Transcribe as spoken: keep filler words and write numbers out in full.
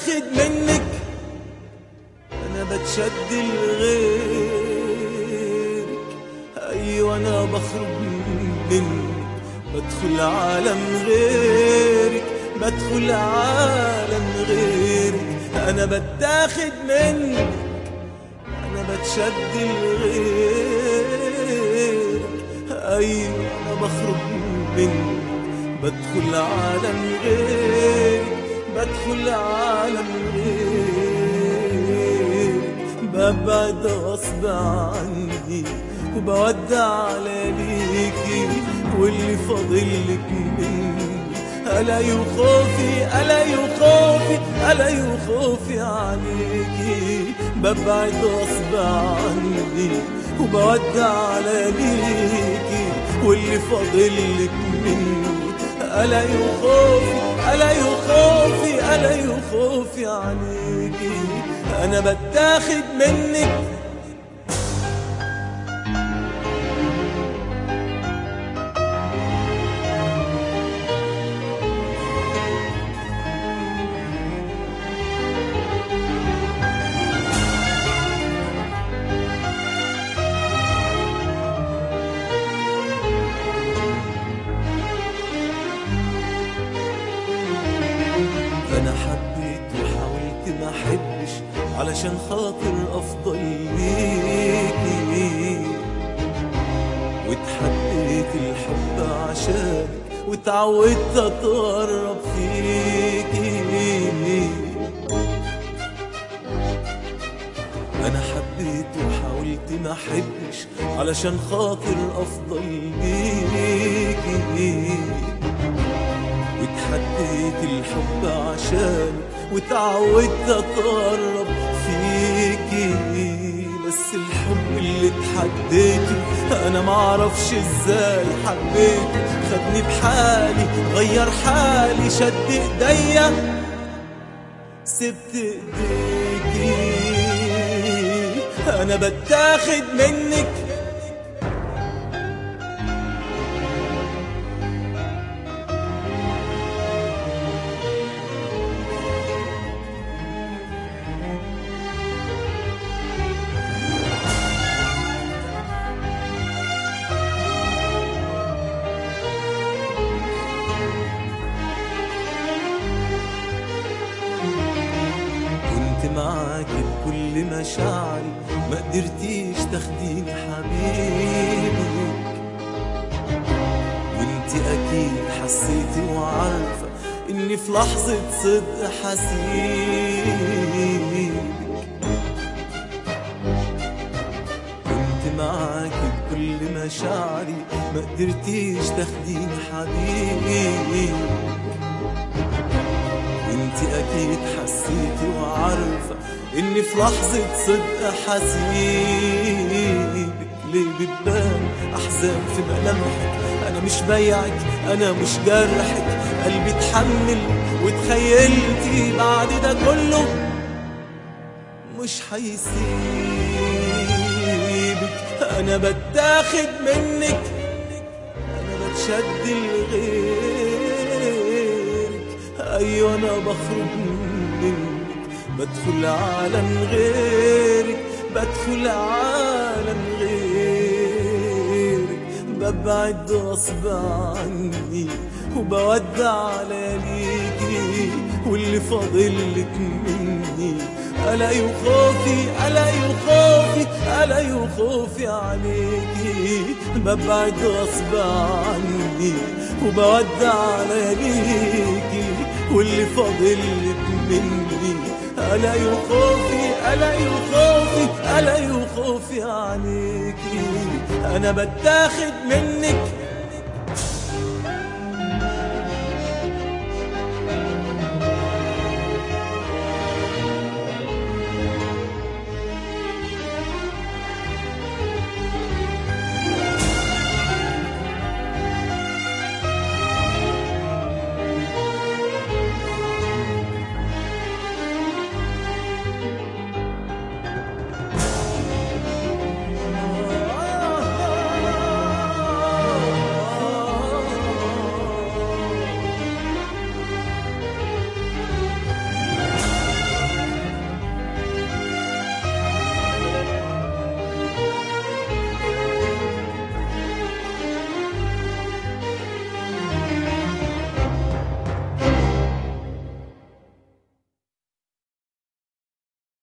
بتاخد منك، انا بتشد لغيرك. ايوه انا بخرج منك، بدخل عالم غيرك، بدخل عالم غيرك. انا بتاخد منك، انا بتشد لغيرك. ايوه انا بخرج منك، بدخل عالم غيرك، بدخل عالم غيرك. ببعد غصب عني وبودع ليكي، واللي فاضلك مني ألا يخوفي، ألا يخوفي، ألا يخوفي عليكي. ببعد غصب عني وبودع ليكي، واللي فاضلك مني ألا يخوفي، ألا يخوفي، ألا يخوفي عليكي. أنا بتاخد منك، أنا حبيت وحاولت ما أحبش علشان خاطر أفضل ليكي، واتحديت الحب عشانك واتعودت أتقرب فيكي. أنا حبيت وحاولت ما أحبش علشان خاطر أفضل ليكي، واتحديت الحب عشانك واتعودت اتقرب فيكي. بس الحب اللي اتحديته انا معرفش ازاي حبيته، خدني بحالي غير حالي، شد ايديا سبت ايديكي. انا بتاخد منك، معاك بكل مشاعري، ما قدرتيش تاخديني حبيبي. وانتي اكيد حسيتي وعارفة اني في لحظة صدق حسيبك. كنت معاك بكل مشاعري، ما قدرتيش تاخديني حبيبي. انتي اكيد حسيتي وعارفة اني في لحظة صدق حسيبك. ليه بتبان احزان في ملامحك، انا مش بايعك، انا مش جرحك. قلبي اتحمل وتخيلتي بعد ده كله مش حيسيبك. انا بتاخد منك، انا بتشد لغيرك. ايوه انا بخرج منك، بدخل عالم غيرك، بدخل عالم غيرك. ببعد غصب عني وبودع ليكي، واللي فاضلك مني ألا يخوفي، ألا يخوفي، ألا يخوفي عليكي. ببعد غصب عني وبودع ليكي، واللي فاضلك مني ألا يخوفي، ألا يخوفي، ألا يخوفي عليكي. أنا بتاخد منك،